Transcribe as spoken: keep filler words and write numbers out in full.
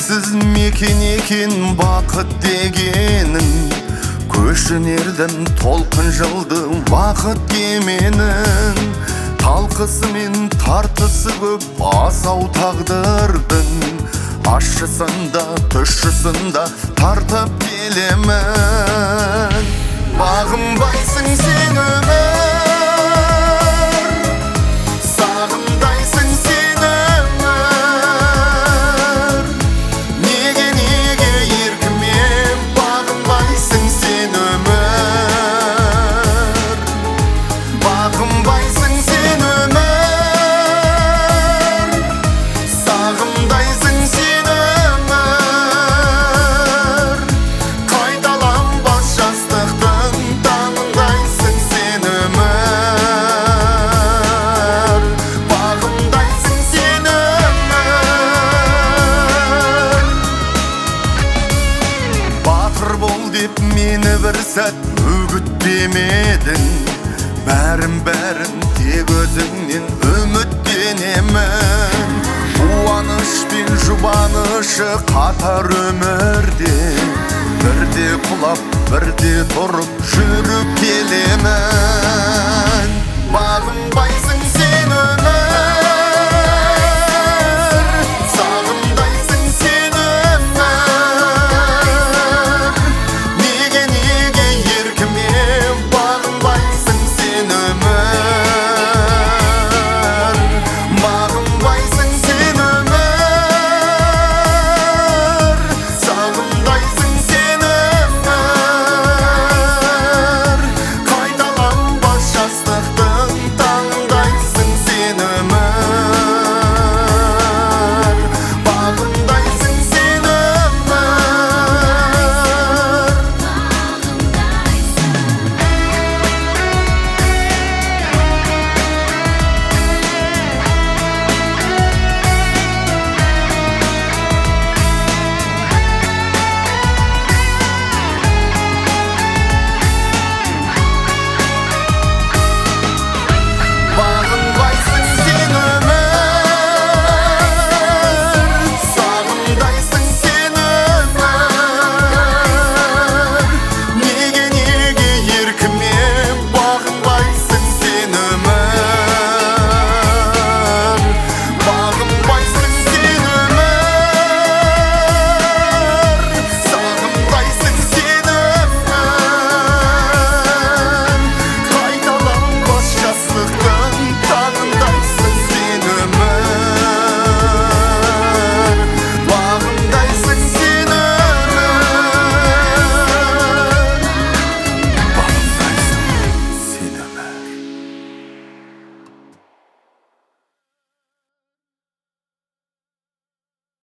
шексіз мекен екен бақыт дегенің. Көшінердім толқын жылды уақыт кеменің. Талқысы мен тартысы көп асау тағдырдың. Ащысында тұщысында тартып келемін. Бағынбайсың сен өмір, сағындайсың сен өмір. Неге неге еркіме бағынбайсың сен өмір. Бағынбайсың сен өмір, сағындайсың сен өмір. Қайталанбас жастықтың таңындайсың сен өмір. Бағымдайсың сен өмір. Батыр бол деп мені бір сәт үгіттемедің. Бәрін-бәрін тек өзіңнен үміттенемін. Қуаныш пен жұбанышы қатар өмірде. Бірде құлап, бірде тұрып жүріп келемін. Бағынбайсың сен